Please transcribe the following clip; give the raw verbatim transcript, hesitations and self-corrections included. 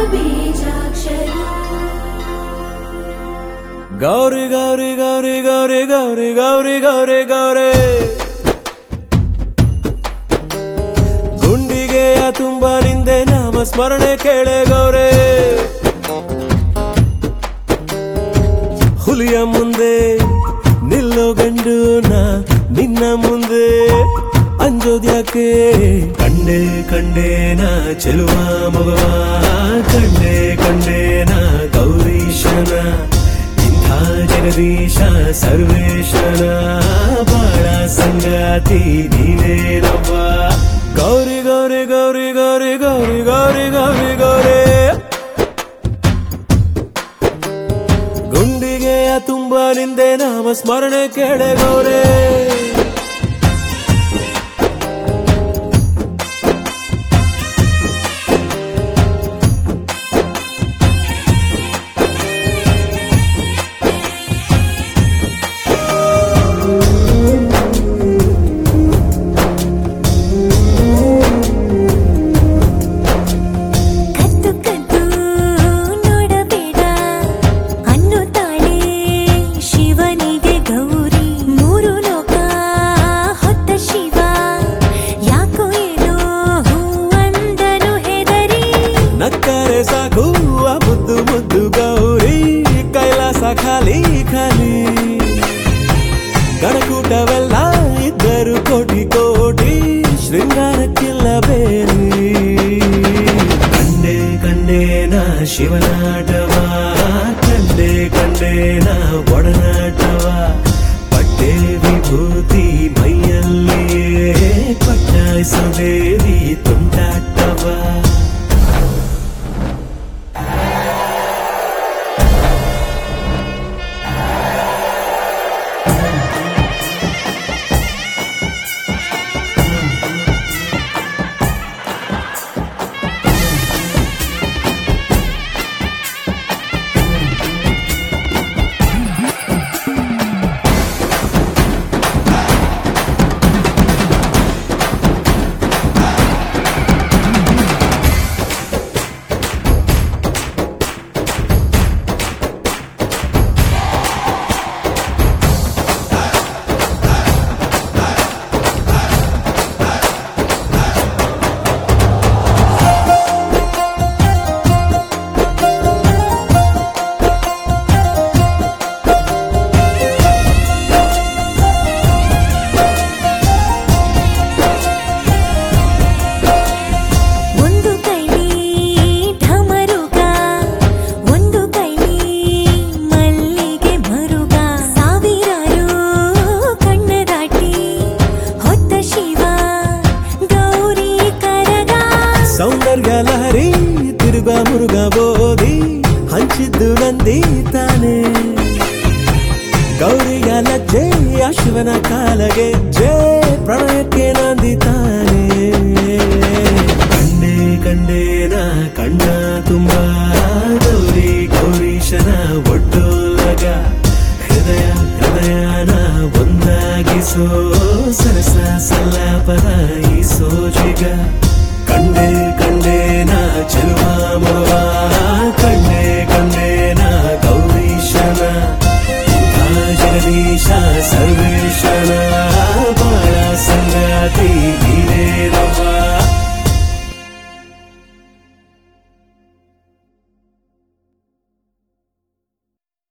ಗೌರಿ ಗೌರಿ ಗೌರಿ ಗೌರಿ ಗೌರಿ ಗೌರಿ ಗೌರಿ ಗೌರಿ ಗುಂಡಿಗೆಯ ತುಂಬ ನಿಂದೆ ನಾಮ ಸ್ಮರಣೆ ಕೇಳೆ ಗೌರಿ ಹುಲಿಯ ಮುಂದೆ ನಿಲ್ಲೋ ಗಂಡು ನಾ ನಿನ್ನ ಮುಂದೆ ಅಂಜೋದ್ಯಾಕೆ ಕಂಡೆ ಕಂಡೇನ ಚೆಲುವ ಮಗವ ಕಂಡೆ ಕಂಡೇನ ಗೌರೀಶನ ಇಂಥ ಜಗದೀಶ ಸರ್ವೇಶನ ಬಾಳ ಸಂಗಾತಿ ನೀನೇನವ್ವ ಗೌರಿ ಗೌರಿ ಗೌರಿ ಗೌರಿ ಗೌರಿ ಗೌರಿ ಗೌರಿ ಗೌರಿ ಗುಂಡಿಗೆಯ ತುಂಬ ನಿಂದೆ ನಾಮ ಸ್ಮರಣೆ ಕೇಳೆ ಗೌರೇ ನಕ್ಕರೆ ಸಾಕು ಆ ಮುದ್ದು ಮುದ್ದು ಗೌರಿ ಕೈಲಾಸ ಖಾಲಿ ಖಾಲಿ ಗಣಕೂಟವೆಲ್ಲ ಇದ್ದರು ಕೋಟಿ ಕೋಟಿ ಶೃಂಗಾರಕ್ಕಿಲ್ಲ ಬೇರಿ ಕಂಡೆ ಕಂಡೇನ ಶಿವನಾಟವ ಕಂಡೆ ಕಂಡೇನ ಒಡನಾಟವ ಪಟ್ಟೆ ವಿಭೂತಿ ಮೈಯಲ್ಲಿಯೇ ಪಟ್ಟಾಯಿಸದೇವಿ ತುಂಟಾಟವ ಸೌಂದರ್ಯ ಲಹರಿ ತಿರುಗ ಮುರುಗ ಬೋಧಿ ಹಂಚಿದ್ದು ನಂದಿ ತಾನೆ ಗೌರಿಯ ಲಜ್ಜೆ ಶಿವನ ಕಾಲಗೆ ಜೇ ಪ್ರಣಯಕ್ಕೆ ನಂದಿ ತಾನೆ ಕಂಡೆ ಕಂಡೇನ ಕಣ್ಣ ತುಂಬ ಗೌರಿ ಗೌರೀಶನ ಒಡ್ಡೋಲಗ ಹೃದಯ ಹೃದಯನ ಒಂದಾಗಿಸೋ ಸರಸ ಸಲ್ಲಾಪದ ಈ ಸೋಜಿಗ ಕಂಡೆ ಕಂಡೇನ ಚೆಲುವ ಮಗವ ಕಂಡೆ ಕಂಡೇನ ಗೌರೀಶನ ಜಗದೀಶ ಸರ್ವೇಶನ ಬಾಳ